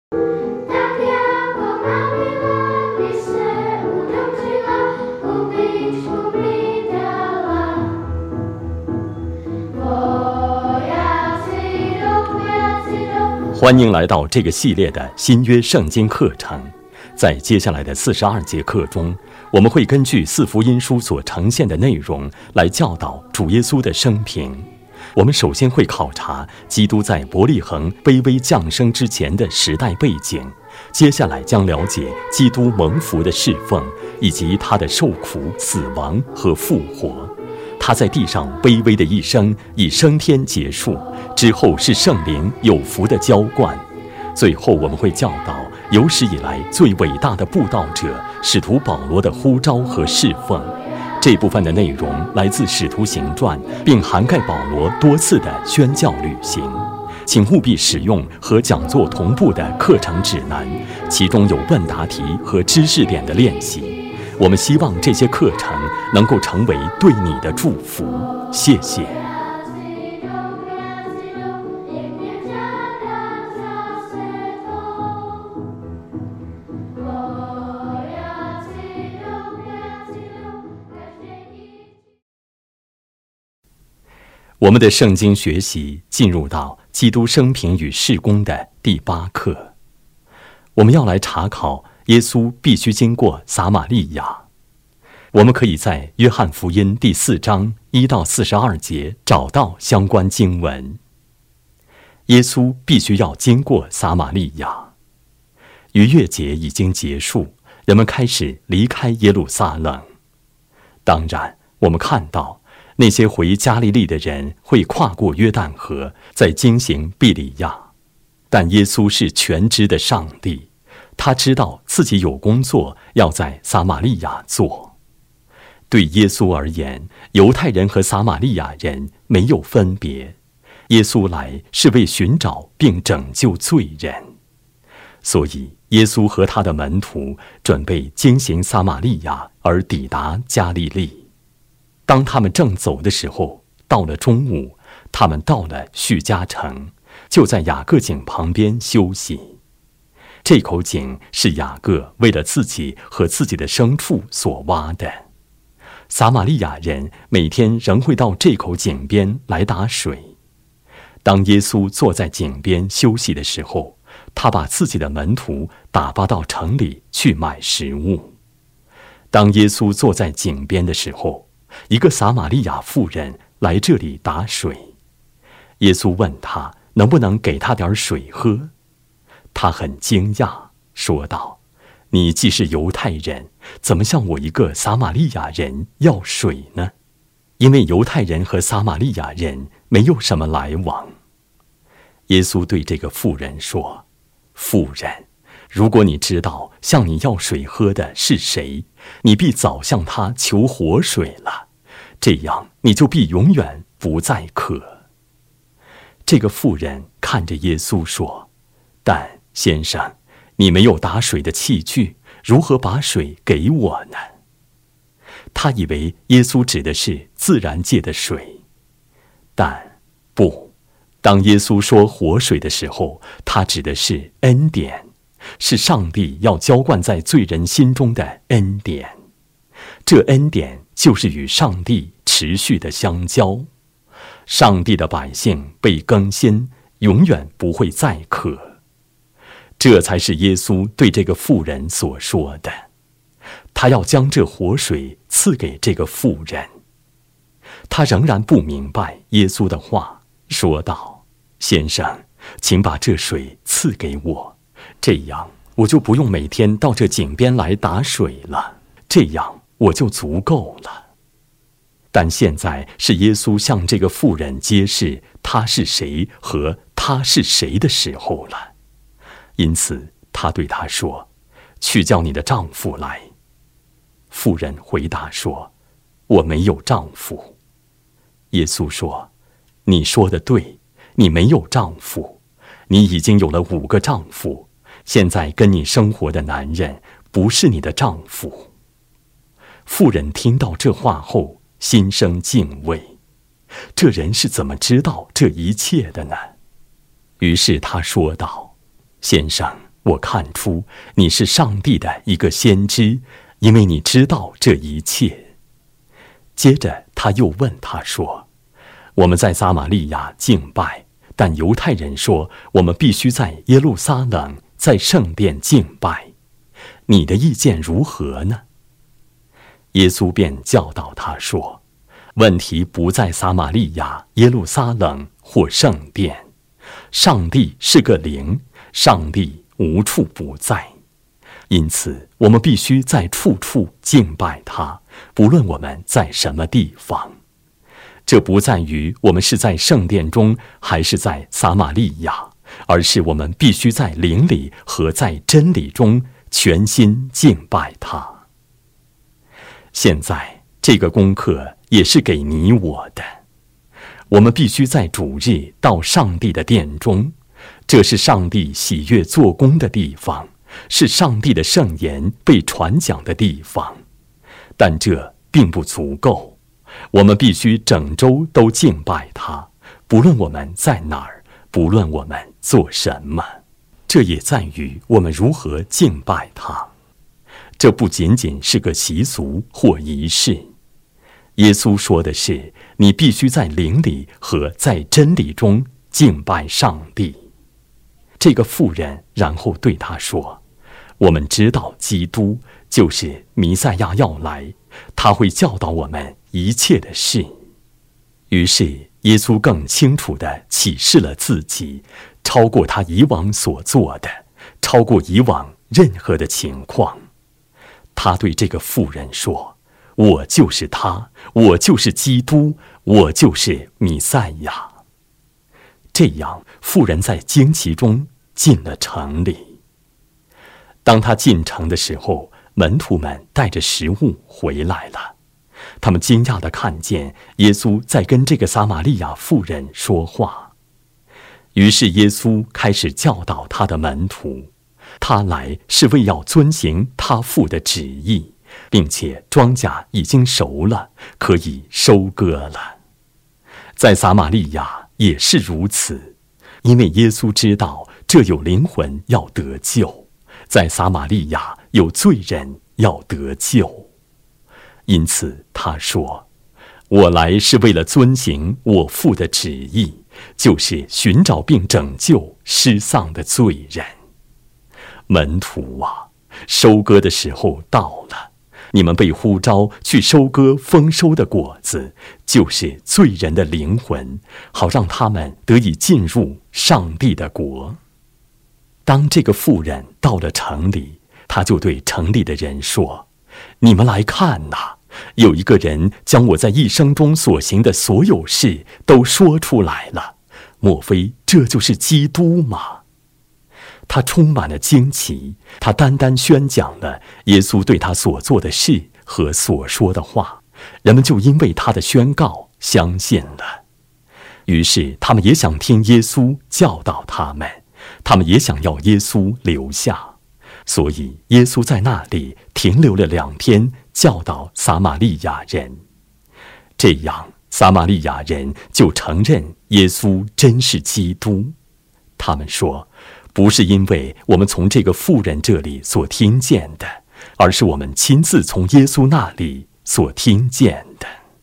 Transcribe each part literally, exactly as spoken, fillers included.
欢迎来到这个系列的新约圣经课程。在接下来的四十二节课中，我们会根据四福音书所呈现的内容来教导主耶稣的生平。我们首先会考察基督在伯利恒卑微降生之前的时代背景，接下来将了解基督蒙福的侍奉，以及他的受苦、死亡和复活。他在地上卑微的一生以升天结束，之后是圣灵有福的浇灌。最后我们会教导有史以来最伟大的布道者使徒保罗的呼召和侍奉。这部分的内容来自使徒行传，并涵盖保罗多次的宣教旅行。请务必使用和讲座同步的课程指南，其中有问答题和知识点的练习。我们希望这些课程能够成为对你的祝福。谢谢。我们的圣经学习进入到基督生平与事工的第八课，我们要来查考耶稣必须经过撒玛利亚。我们可以在约翰福音第四章一到四十二节找到相关经文。耶稣必须要经过撒玛利亚。逾越节已经结束，人们开始离开耶路撒冷。当然，我们看到那些回加利利的人会跨过约旦河，再经行庇里亚。但耶稣是全知的上帝，他知道自己有工作要在撒玛利亚做。对耶稣而言，犹太人和撒玛利亚人没有分别。耶稣来是为寻找并拯救罪人，所以耶稣和他的门徒准备经行撒玛利亚而抵达加利利。当他们正走的时候，到了中午，他们到了叙加城，就在雅各井旁边休息。这口井是雅各为了自己和自己的牲畜所挖的。撒玛利亚人每天仍会到这口井边来打水。当耶稣坐在井边休息的时候，他把自己的门徒打发到城里去买食物。当耶稣坐在井边的时候，一个撒玛利亚妇人来这里打水。耶稣问他能不能给他点水喝。他很惊讶，说道：你既是犹太人，怎么向我一个撒玛利亚人要水呢？因为犹太人和撒玛利亚人没有什么来往。耶稣对这个妇人说：妇人，如果你知道向你要水喝的是谁，你必早向他求活水了，这样你就必永远不再渴。这个妇人看着耶稣说：但先生，你没有打水的器具，如何把水给我呢？他以为耶稣指的是自然界的水，但不，当耶稣说活水的时候，他指的是恩典，是上帝要浇灌在罪人心中的恩典。这恩典就是与上帝持续的相交，上帝的百姓被更新，永远不会再渴。这才是耶稣对这个妇人所说的，他要将这活水赐给这个妇人。他仍然不明白耶稣的话，说道：先生，请把这水赐给我，这样我就不用每天到这井边来打水了，这样我就足够了。但现在是耶稣向这个妇人揭示他是谁和他是谁的时候了。因此他对他说：去叫你的丈夫来。妇人回答说：我没有丈夫。耶稣说：你说的对，你没有丈夫，你已经有了五个丈夫，现在跟你生活的男人不是你的丈夫。妇人听到这话后，心生敬畏，这人是怎么知道这一切的呢？于是他说道：先生， 我看出你是上帝的一个先知，因为你知道这一切。”接着他又问他说：“我们在撒玛利亚敬拜，但犹太人说我们必须在耶路撒冷，在圣殿敬拜，你的意见如何呢？”耶稣便教导他说：“问题不在撒玛利亚、耶路撒冷或圣殿，上帝是个灵，上帝无处不在，因此我们必须在处处敬拜他，不论我们在什么地方。这不在于我们是在圣殿中还是在撒玛利亚，而是我们必须在灵里和在真理中全心敬拜他。”现在这个功课也是给你我的，我们必须在主日到上帝的殿中，这是上帝喜悦做工的地方，是上帝的圣言被传讲的地方。但这并不足够，我们必须整周都敬拜他，不论我们在哪儿，不论我们做什么。这也在于我们如何敬拜他。这不仅仅是个习俗或仪式，耶稣说的是，你必须在灵里和在真理中敬拜上帝。这个妇人然后对他说：“我们知道基督就是弥赛亚要来，他会教导我们一切的事。”于是耶稣更清楚地启示了自己，超过他以往所做的，超过以往任何的情况。他对这个妇人说：“我就是他，我就是基督，我就是弥赛亚。”这样，妇人在惊奇中进了城里。当他进城的时候，门徒们带着食物回来了。他们惊讶地看见耶稣在跟这个撒玛利亚妇人说话。于是耶稣开始教导他的门徒，他来是为要遵行他父的旨意，并且庄稼已经熟了，可以收割了。在撒玛利亚也是如此，因为耶稣知道这有灵魂要得救，在撒玛利亚有罪人要得救。因此他说：“我来是为了遵行我父的旨意，就是寻找并拯救失丧的罪人。”门徒啊，收割的时候到了，你们被呼召去收割丰收的果子，就是罪人的灵魂，好让他们得以进入上帝的国。当这个妇人到了城里，他就对城里的人说：“你们来看哪，有一个人将我在一生中所行的所有事都说出来了，莫非这就是基督吗？”他充满了惊奇，他单单宣讲了耶稣对他所做的事和所说的话，人们就因为他的宣告相信了。于是他们也想听耶稣教导他们，他们也想要耶稣留下，所以耶稣在那里停留了两天，教导撒玛利亚人。这样撒玛利亚人就承认耶稣真是基督。他们说：“不是因为我们从这个妇人这里所听见的，而是我们亲自从耶稣那里所听见的。”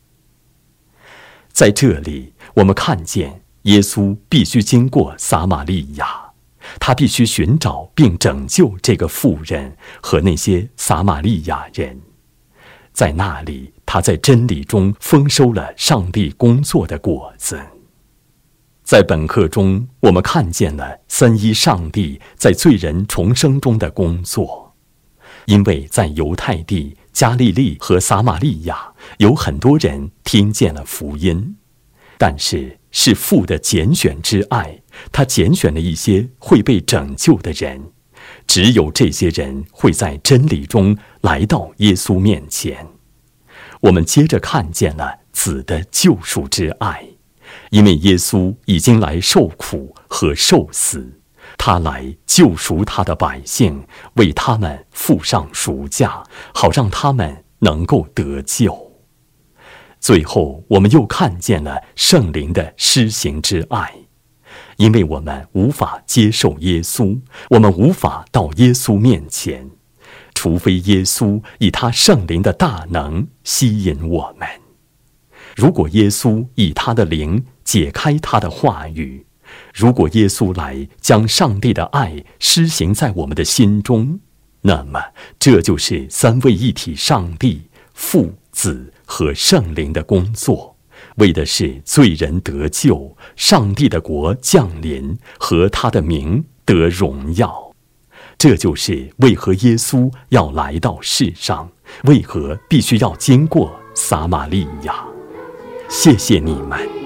在这里，我们看见耶稣必须经过撒玛利亚，他必须寻找并拯救这个妇人和那些撒玛利亚人。在那里，他在真理中丰收了上帝工作的果子。在本课中，我们看见了三一上帝在罪人重生中的工作。因为在犹太地、加利利和撒玛利亚，有很多人听见了福音，但是是父的拣选之爱，他拣选了一些会被拯救的人，只有这些人会在真理中来到耶稣面前。我们接着看见了子的救赎之爱，因为耶稣已经来受苦和受死，他来救赎他的百姓，为他们付上赎价，好让他们能够得救。最后我们又看见了圣灵的施行之爱， 因为我们无法接受耶稣，我们无法到耶稣面前，除非耶稣以他圣灵的大能吸引我们。如果耶稣以他的灵解开他的话语，如果耶稣来将上帝的爱施行在我们的心中，那么这就是三位一体上帝、父、子和圣灵的工作，为的是罪人得救，上帝的国降临和他的名得荣耀。这就是为何耶稣要来到世上，为何必须要经过撒玛利亚。谢谢你们。